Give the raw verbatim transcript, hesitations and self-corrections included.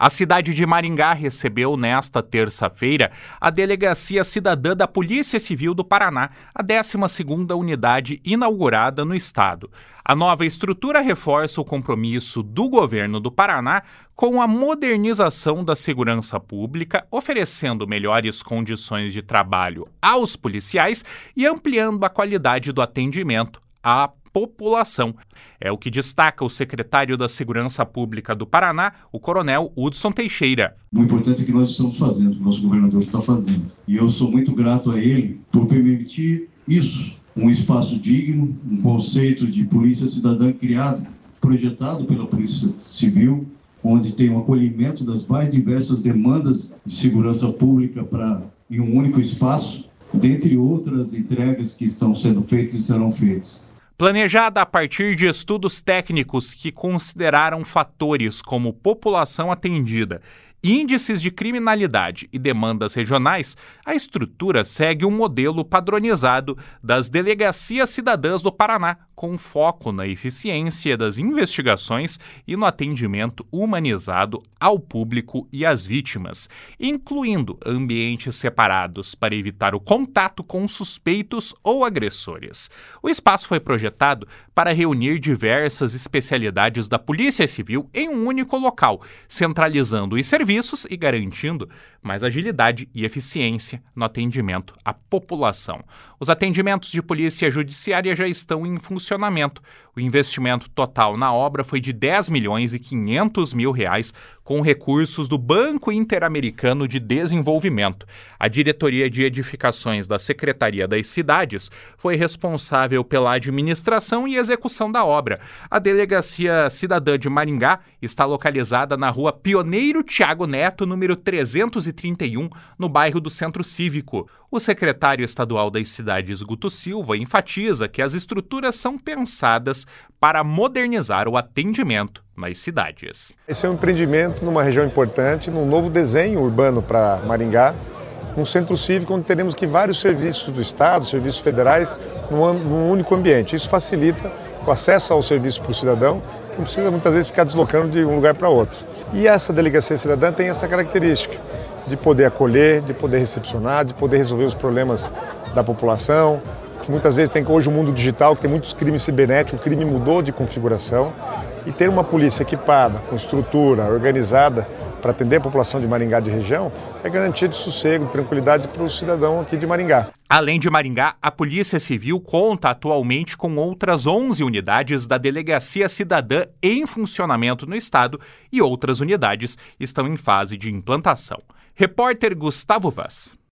A cidade de Maringá recebeu nesta terça-feira a Delegacia Cidadã da Polícia Civil do Paraná, a décima segunda unidade inaugurada no estado. A nova estrutura reforça o compromisso do governo do Paraná com a modernização da segurança pública, oferecendo melhores condições de trabalho aos policiais e ampliando a qualidade do atendimento à população. É o que destaca o secretário da Segurança Pública do Paraná, o coronel Hudson Teixeira. O importante é que nós estamos fazendo, o que o nosso governador está fazendo. E eu sou muito grato a ele por permitir isso, um espaço digno, um conceito de polícia cidadã criado, projetado pela Polícia Civil, onde tem o acolhimento das mais diversas demandas de segurança pública para em um único espaço, dentre outras entregas que estão sendo feitas e serão feitas. Planejada a partir de estudos técnicos que consideraram fatores como população atendida, índices de criminalidade e demandas regionais, a estrutura segue um modelo padronizado das Delegacias Cidadãs do Paraná, com foco na eficiência das investigações e no atendimento humanizado ao público e às vítimas, incluindo ambientes separados para evitar o contato com suspeitos ou agressores. O espaço foi projetado para reunir diversas especialidades da Polícia Civil em um único local, centralizando os serviços e garantindo mais agilidade e eficiência no atendimento à população. Os atendimentos de polícia judiciária já estão em funcionamento. O investimento total na obra foi de dez milhões e quinhentos mil reais, com recursos do Banco Interamericano de Desenvolvimento. A Diretoria de Edificações da Secretaria das Cidades foi responsável pela administração e execução da obra. A Delegacia Cidadã de Maringá está localizada na rua Pioneiro Tiago Neto, número trezentos e trinta e um, no bairro do Centro Cívico. O secretário estadual das Cidades, Guto Silva, enfatiza que as estruturas são pensadas para modernizar o atendimento nas cidades. Esse é um empreendimento numa região importante, num novo desenho urbano para Maringá, num centro cívico onde teremos que vários serviços do Estado, serviços federais, num, num único ambiente. Isso facilita o acesso ao serviço para o cidadão, que não precisa muitas vezes ficar deslocando de um lugar para outro. E essa Delegacia Cidadã tem essa característica de poder acolher, de poder recepcionar, de poder resolver os problemas da população, que muitas vezes tem hoje o mundo digital, que tem muitos crimes cibernéticos, o crime mudou de configuração, e ter uma polícia equipada, com estrutura, organizada, para atender a população de Maringá de região, é garantia de sossego, de tranquilidade para o cidadão aqui de Maringá. Além de Maringá, a Polícia Civil conta atualmente com outras onze unidades da Delegacia Cidadã em funcionamento no estado e outras unidades estão em fase de implantação. Repórter Gustavo Vaz.